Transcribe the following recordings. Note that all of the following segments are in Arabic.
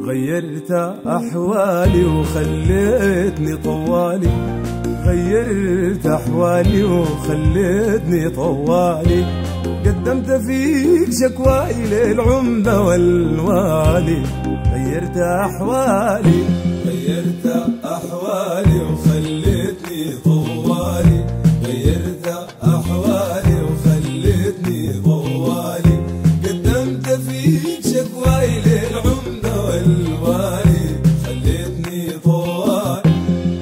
غيرت أحوالي وخليتني طوالي، غيرت أحوالي وخليتني طوالي، قدمت فيك شكواي للعمدة والوالي، غيرت أحوالي، غيرت أحوالي وخليتني طوالي، غيرت أحوالي وخليتني طوالي، قدمت فيك شكواي للعمدة والوالي، خليتني طوالي.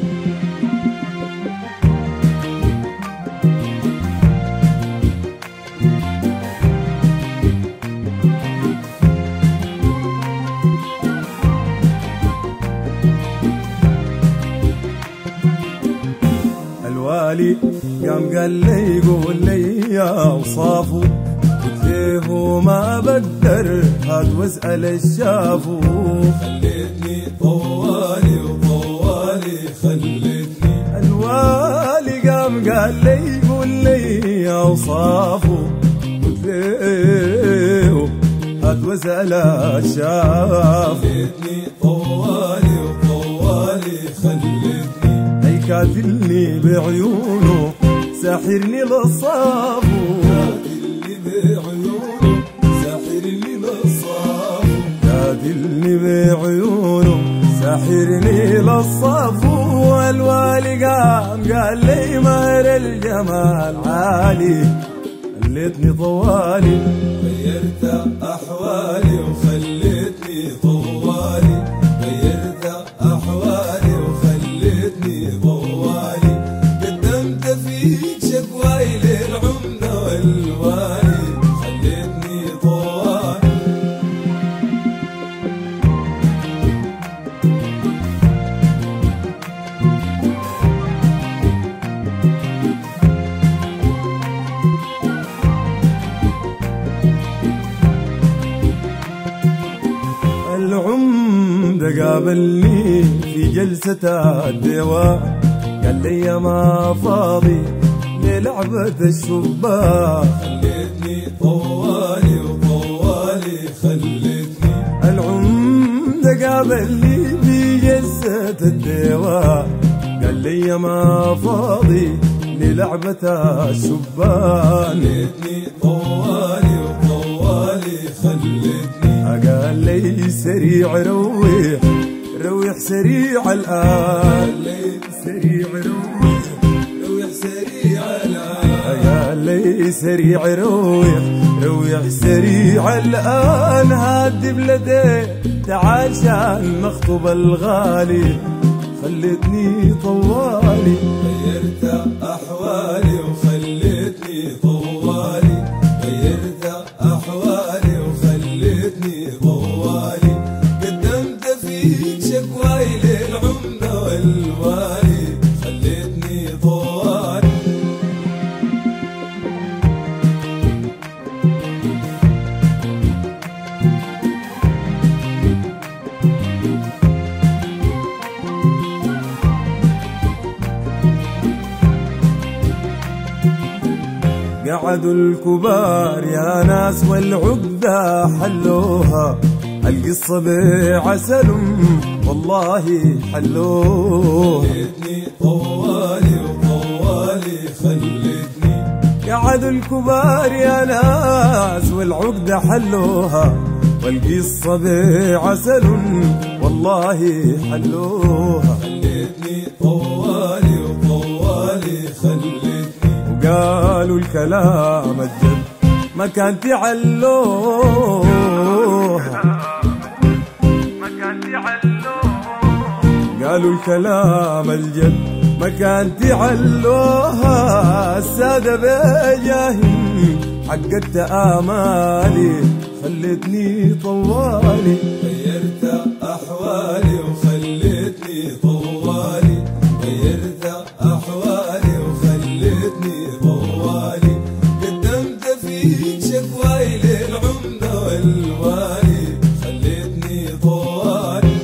الوالي قام قال لي قول لي يا اوصافه، قلت له ما بقدر هات واسأل الشافو، خليتني طوالي وطوالي خليتني. الوالي قام قال لي قول لي يا اوصافه، قلت له هات واسأل الشافو، خليتني طوالي وطوالي خليتني. كاتلني بعيونه ساحرني للصافو، كاتلني بعيونه ساحرني للصافو، كاتلني بعيونه ساحرني للصافو. والوالي قال لي مهر الجمال عالي، خليتني طوالي، غيرت أحوالي وخليتني طوالي، غيرت أحوالي وخليتني طوالي، قدمت فيك شكواي للعمدة والوالي، خليتني طوالي. العمدة قابلني في جلسة الدواء، قال لي ما فاضي للعبة الشباك، خليتني طوالي وطوالي خليتني. العمدة قابلني في جلسة الدواء، قال لي ما فاضي للعبة الشباك، خليتني طوالي وطوالي خليتني. قال لي سريع روح روح سريع الآن، سريع روح روح سريع الآن، قال لي سريع روح روح سريع الآن. هادي بلدي تعال شان مخطوب الغالي، خلتني طوالي، غيرت أحوالي وخلتني طوالي، غيرت أحوالي وخلتني طوالي، قدمت فيك شكواي للعمدة والوالي، خلتني طوالي. قعدوا الكبار يا ناس والعقدة حلوها، القصة بعسل والله حلوها، خلتني طوالي وطوالي خلتني. قعدوا الكبار يا ناس والعقدة حلوها، والقصة بعسل والله حلوها، خلتني طوالي وطوالي خلتني. وقالوا الكلام الجد ما كان تعلوها، ما كان تعلوها، قالوا الكلام الجد ما كان تعلوها. السادة بجاهي حققت آمالي، خلتني طوالي، غيرت أحوالي وخلتني طوالي، غيرت أحوالي وخلتني طوالي، قدمت فيك شكواي للعمدة والوالي، خلتني طوالي.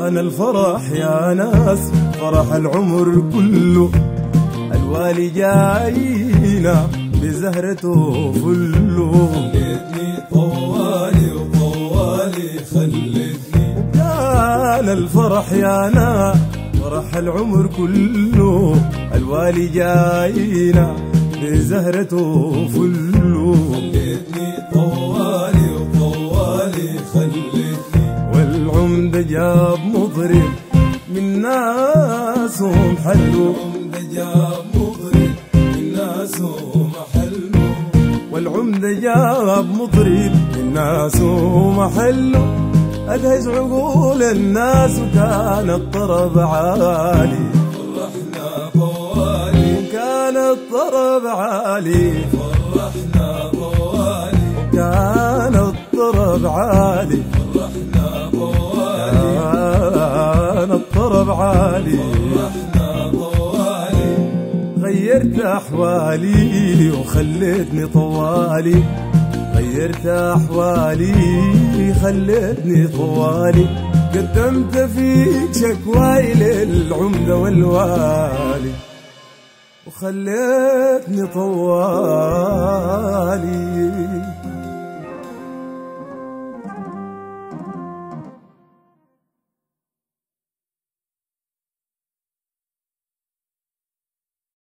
كان الفرح يا ناس فرح العمر كله، الوالي جاينا بزهرته فله. خلتني طوالي وطوالي خلتني، كان الفرح يا ناس فرح العمر كله، الوالي جاينا بزهرته فله. خلتني طوالي وطوالي خلتني، والعمدة جاب مطرب من ناسهم حلو، العمدة جاب مطرب من ناسهم حلو، والعمدة جاب مطرب من ناسهم حلو، أدهش عقول الناس وكان الطرب عالي. فرحنا طوالي وكان الطرب عالي، فرحنا طوالي وكان الطرب عالي، فرحنا طوالي كان الطرب عالي، فرحنا طوالي. غيرت أحوالي وخلتني طوالي، غيرت أحوالي خلتني طوالي، قدمت فيك شكواي للعمدة والوالي وخلتني طوالي.